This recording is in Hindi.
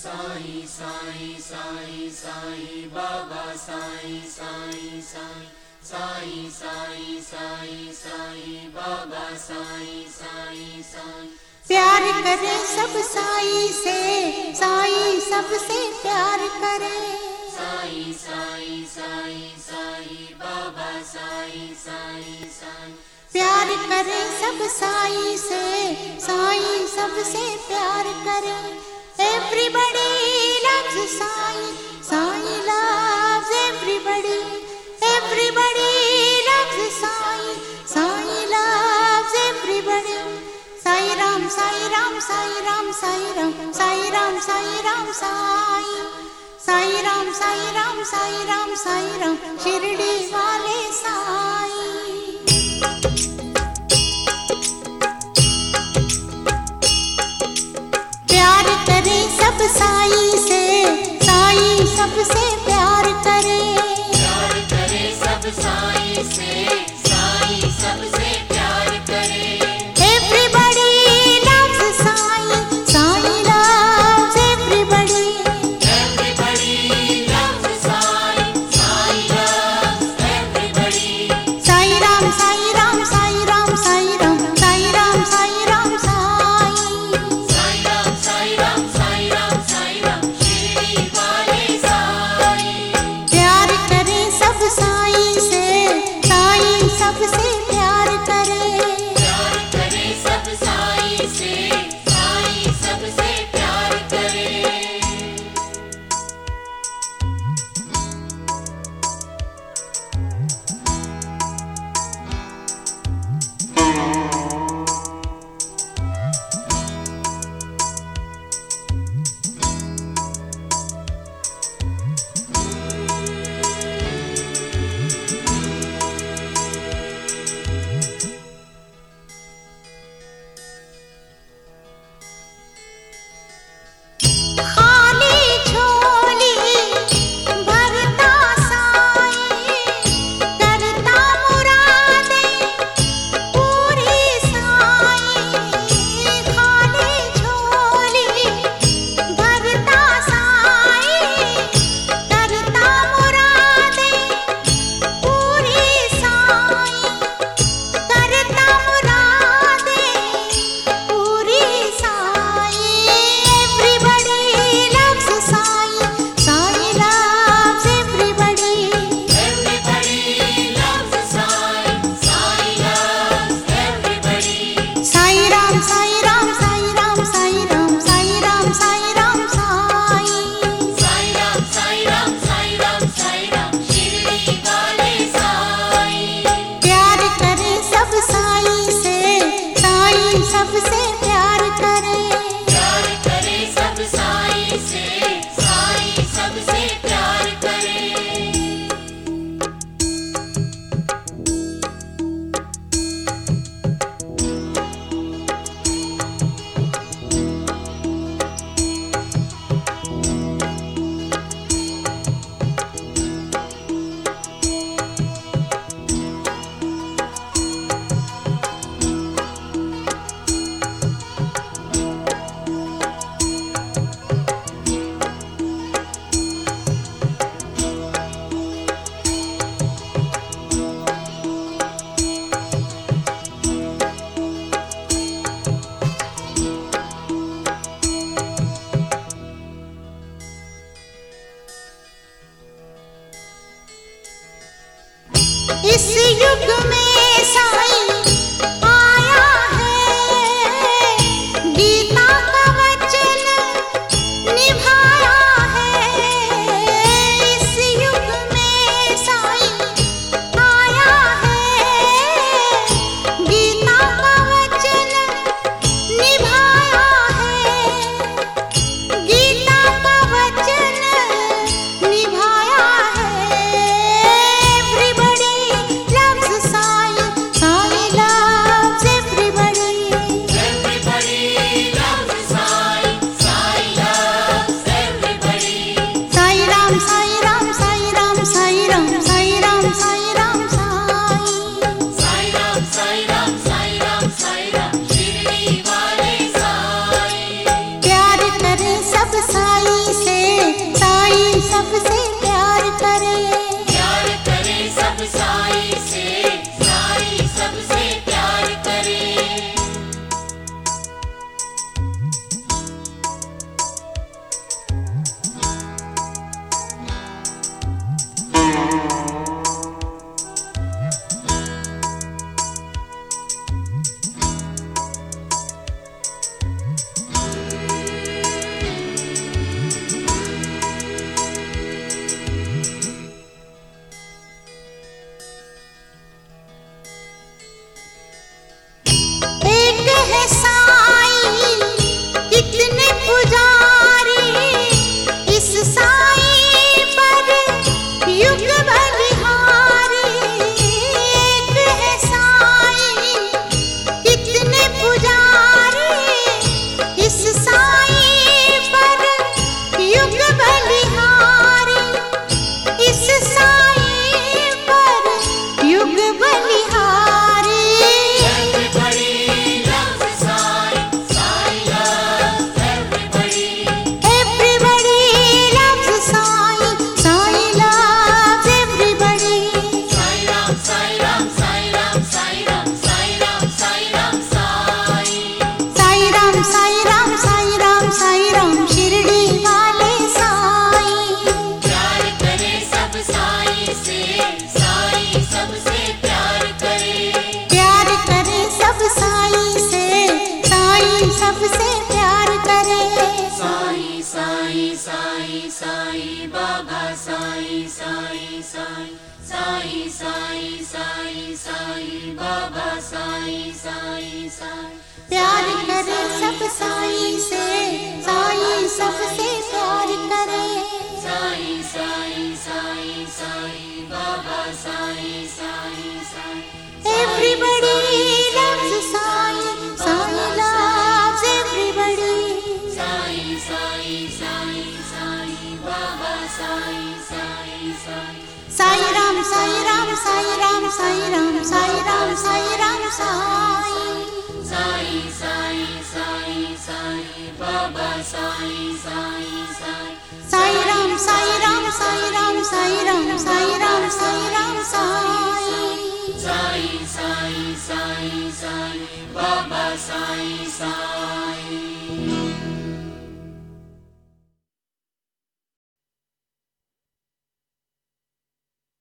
साईं साईं साईं साईं बाबा साईं साईं साईं साईं साईं साईं साईं बाबा साईं साईं साईं। प्यार करे सब साईं से, साईं सबसे प्यार करे। साईं साईं साईं साईं बाबा साईं साईं साईं। प्यार करे सब साईं से, साईं सबसे प्यार करे। Everybody loves Sai, Sai loves everybody. Everybody loves Sai, Sai loves everybody. Sai Ram Sai Ram Sai Ram Sai Ram Sai Ram Sai Ram Sai. Sai Ram Sai Ram Sai Ram Sai Ram Shirdi वाले साई। प्यार करे सब साईं से, साईं सबसे प्यार करे। प्यार करे सब साईं से, साईं सबसे प्यार करे। Everybody loves Sai, Sai loves everybody. Everybody loves Sai, Sai loves everybody. Sai Ram Sai Ram Sai Ram Sai Ram Sai Ram Sai Ram Sai. Sai Ram Sai Ram Sai Ram Sai Ram Shirdi वाले साईं। प्यार करे सब साईं से, साईं सबसे प्यार करे। प्यार करे सब साईं से, साईं सबसे प्यार करे। खाली झोली भरता साईं, करता मुरादें पूरी साईं। खाली झोली भरता साईं, करता मुरादें पूरी साईं। करता मुरादें पूरी Sai. Everybody loves Sai, Sai loves everybody. Everybody loves Sai, Sai loves everybody. Sai Ram Sai Ram Sai Ram Sai Ram Sai Ram Sai Ram Sai. Sai Ram Sai Ram Sai Ram Sai Ram Shirdi वाले साईं। प्यार करे सब साईं से, साईं सबसे प्यार करे। प्यार करे सब साईं से, साईं सबसे प्यार करे। साई बाबा साई साई साई साई साई साई साई बाबा साई साई साई प्यार करे सब साई से, साई सबसे प्यार करे। Sai Sai Sai Sai Baba Sai Sai Sai Everybody loves Sai, Sai loves everybody. Sai Sai Sai Sai Baba Sai Sai Sai Sai Ram, Sai Ram, Sai Ram, Sai Ram, Sai Ram, Sai Ram, Sai. Sai Sai Sai Sai Baba Sai Sai Sai Sai Ram, Sai Ram, Sai Ram, Sai Ram, Sai Ram, Sai Ram, Sai. Sai Sai Sai Sai Baba Sai Sai